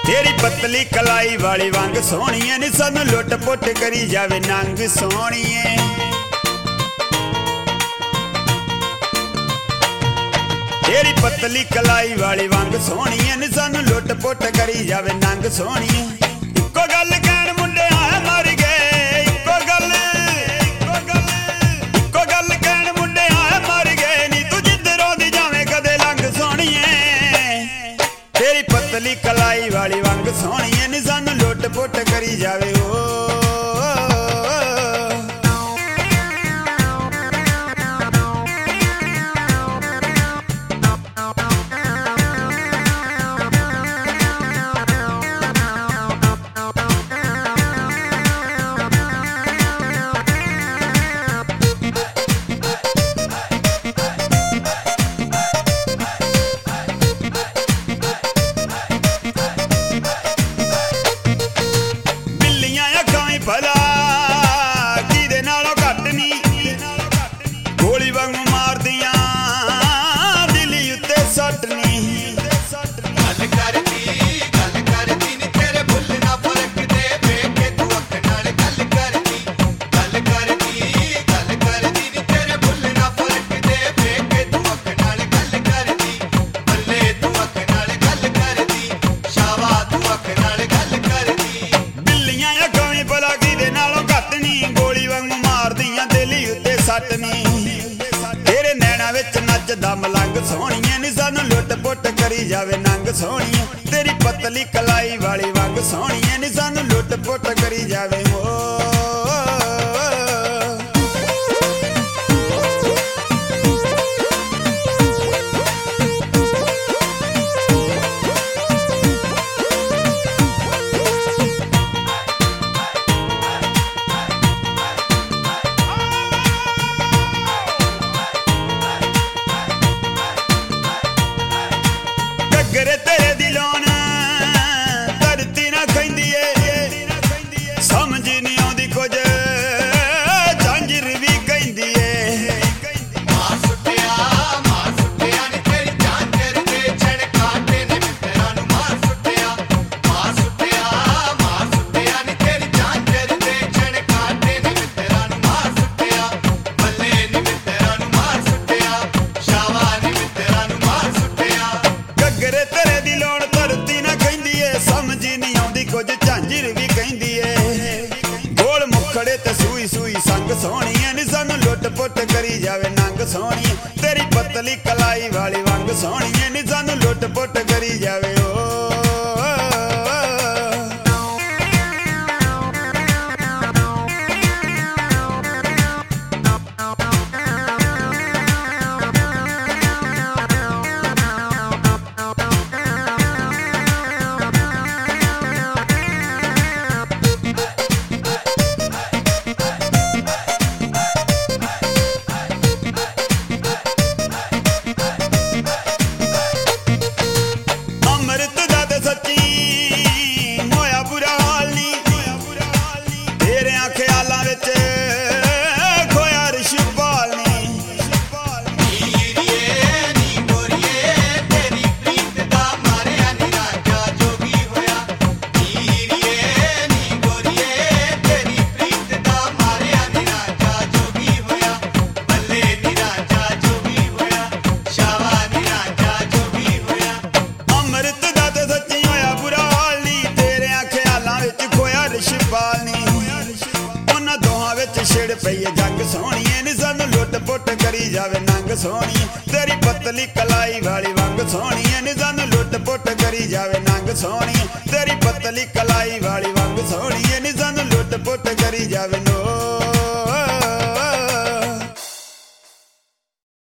तेरी पतली कलाई वाली वांग सोहणीए नी सानू लुट पुट करी जावे नंग सोहणीए। तेरी पतली कलाई वाली वांग सोहणीए नी सानू लुट पुट करी जावे नंग सोहणीए। इक्को गल कहण मुंडिया मर गए, इक्को गल कहण मुंडिया मर गए नी तू जिधरों दी जावे कदे लंघ सोहणीए। तेरी पतली कलाई वाली वांग सोहणीए नी सानू लुट पुट करी जावे ओ। भला किदे नालों घट नी गोली वांगू मार दियां दिली उत्ते सट नी। गल करदी नी तेरे भुल ना फर्क दे वेख के तू अख नाल गल करदी नी तेरे भुल ना फर्क दे वेख के तू अख नाल गल करदी। बल्ले तू अख नाल गल करदी, शावा तू अख नाल गल करदी। बिल्लियां अखों भला किदे नालों घट नी गोली वांगू मार दियां दिली उत्ते सट नी। तेरे नैना विच नचदा मलंग सोहणीए नी सानू लुट पुट करी जावे नंग सोहणीए। तेरी पतली कलाई वाली वांग सोहणीए नी सानू लुट पुट करी जावे ओ। गगरे तेरे दिलों ना धरती ना खैंदी ए समझ नहीं आउंदी कुछ झांझर भी कहंदी ए। मार सुट्टिया नी तेरी झांझर ते छड़ काटे ने मित्तरां नूं मार सुट्टिया नी तेरी झांझर ते छड़ काटे ने मित्तरां नूं मार सुट्टिया। बल्ले नी मित्तरां नूं मार सुट्टिया, शावा नी मित्तरां नूं मार सुट्टिया। गगरे तेरे दिलों धरती ना खैंदी ए समझ नहीं आउंदी कुछ झांझर भी कहंदी ए। गोल मुखड़े ते सूई सूई संग सोहणीए नी सानू लुट पुट करी जावे नंग सोहणीए। तेरी पतली कलाई वाली वांग सोहणीए नी सानू लुट पुट करी जावे ओ। अमृत दा ते सच्ची मोया बुरा हाल नी तेरे ख्यालां विच खोया रिशपाल नी। नी गोरिए तेरी प्रीत दा मारिया नी राजा जोगी होया। नी गोरिए तेरी प्रीत दा मारिया नी राजा जोगी होया। बल्ले नी राजा जोगी होया, शावा नी राजा जोगी होया। अमृत दा ते सच्ची होया बुरा हाल नी तेरे ख्यालां विच खोया रिशपाल नी। उन्हां दोहां विच छिड़ पई ए जंग सोहणीए नी सानू लुट पुट करी जावे नंग सोहणीए। तेरी पतली कलाई वाली वांग सोहणीए नी सानू लुट पुट करी जावे नंग सोहणीए। तेरी पतली कलाई वाली वांग सोहणीए नी सानू लुट पुट करी जावे नो।